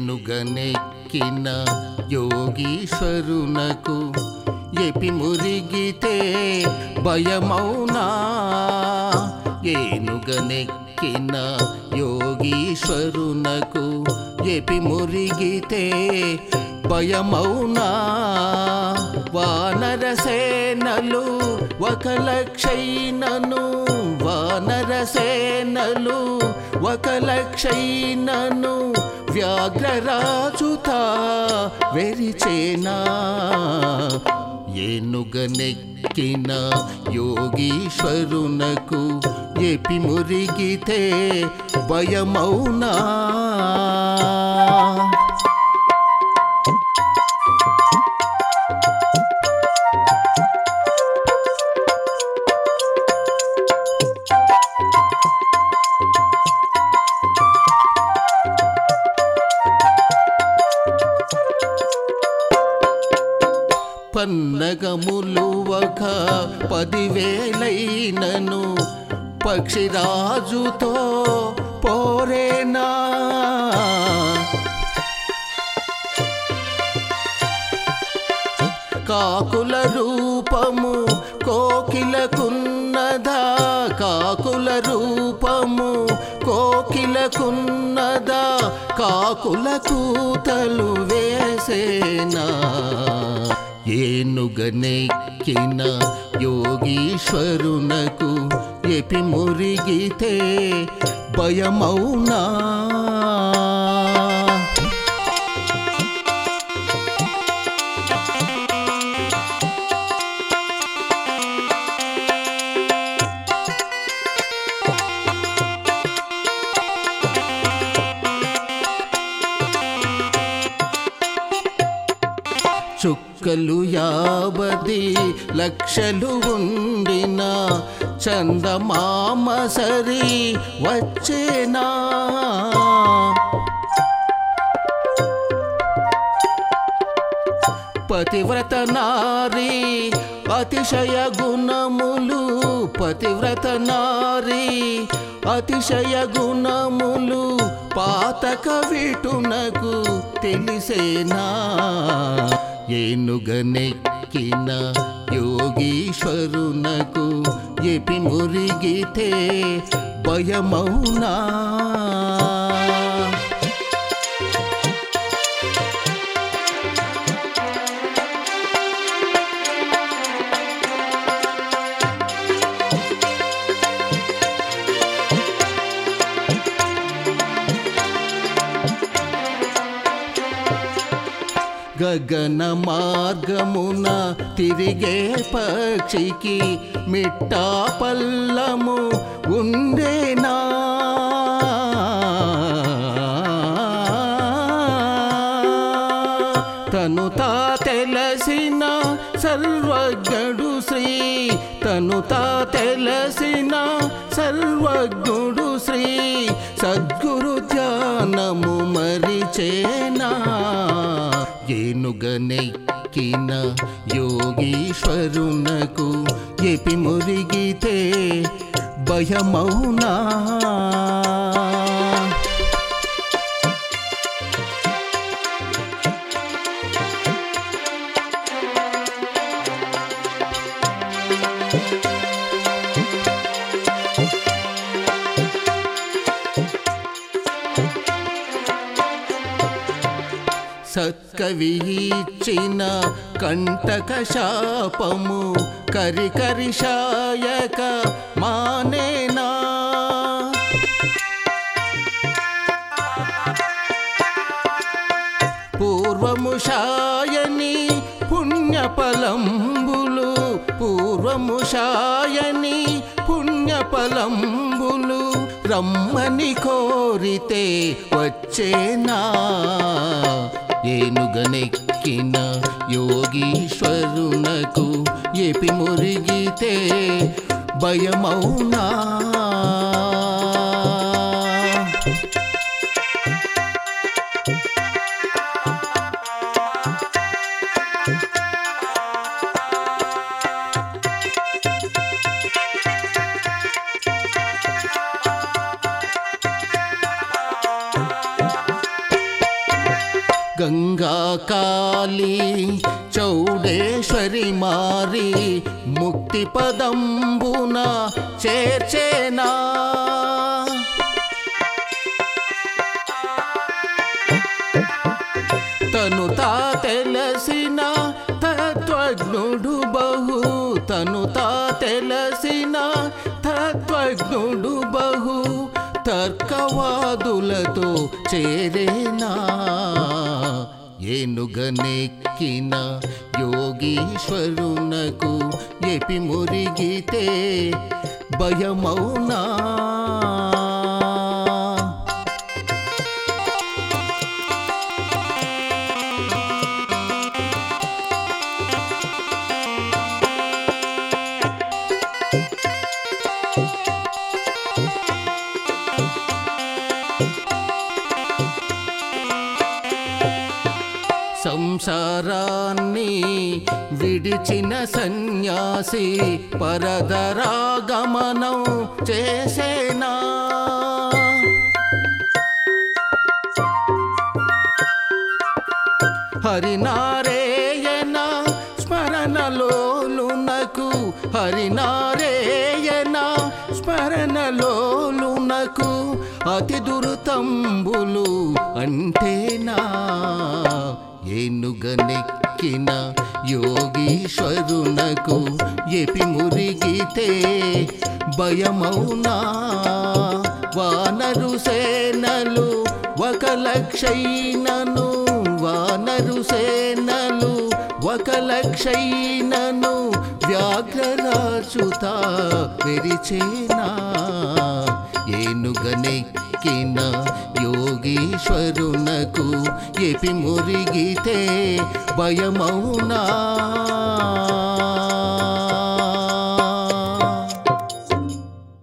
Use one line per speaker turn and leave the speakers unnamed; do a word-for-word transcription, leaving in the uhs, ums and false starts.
ఏనుగనెక్కిన యోగీశ్వరునకు ఎపి మురిగితే భయమౌనా ఏనుగనెక్కిన యోగీశ్వరునకు ఎపి మురిగితే భయమౌనా వానరసేనలు ఒక లక్షైనను వానరసేనలు ఒక లక్షైనను వ్యాఘ్రరాజుతా వెరిచేనా ఏనుగనెక్కిన యోగీశ్వరునకు ఎపి మురిగితే భయమౌనా పన్నగములు ఒక పదివేలైనను పక్షిరాజుతో పోరేనా కాకుల రూపము కోకిలకున్నదా కాకుల రూపము కోకిలకున్నదా కాకుల కూతలు వేసేనా ఏనుగనెక్కిన యోగీశ్వరునకు ఎపి మురిగితే భయమౌనా చుక్కలు యాభది లక్షలు ఉండిన చందమామ సరి వచ్చేనా పతివ్రత నారీ అతిశయ గుణములు పతివ్రత నారీ అతిశయ గుణములు పాతక విటునకు తెలిసేనా ఏనుగనెక్కిన యోగీశ్వరునకు ఎపి మురిగితే భయమౌనా గగన మార్గమున తిరిగే పక్షికి మిట్టా పల్లము ఉండేనా తను తా తెలసిన సర్వజ్ఞుడు శ్రీ తను తా తెలసిన సర్వజ్ఞుడు శ్రీ సద్గురు ధ్యానము మరిచేనా ఏనుగనెక్కిన యోగీశ్వరునకు ఎపి మురిగితే భయమౌనా సత్కవి ఇచ్చిన కంటక శాపము కరి కరిషాయక మానేనా పూర్వము శాయని పుణ్యఫలంబులు పూర్వము శాయని పుణ్యఫలంబులు రమ్మని కోరితే వచ్చేనా ఏనుగనెక్కిన యోగీశ్వరునకు ఎపి మురిగితే భయమౌనా గంగా కాళీ చౌడేశ్వరి మారి ముక్తి పదంబున చేర్చేనా తను తా తెలసిన తత్వజ్ఞుడు బహు తను తా తెలసిన తత్వజ్ఞుడు బహు తర్కవాదులతో చేరేనా ఏనుగనెక్కిన యోగీశ్వరునకు ఎపి మురిగితే భయమౌనా సంసారాన్ని విడిచిన సన్యాసి పరదరాగమనం చేసేనా హరినారాయణ స్మరణలోలునకు హరినారాయణ స్మరణలోలునకు అతి దుర్తంబులు అంటేనా ఏనుగనెక్కిన యోగీశ్వరునకు ఎపి మురిగితే భయమౌనా వానరు సేనలు ఒక లక్షైనను వానరు సేనలు ఒక లక్షైనను వ్యాఘ్రరాచుత విరిచేనా ఏనుగనెక్కిన యోగీశ్వరునకు ఎపి మురిగితే భయమౌనా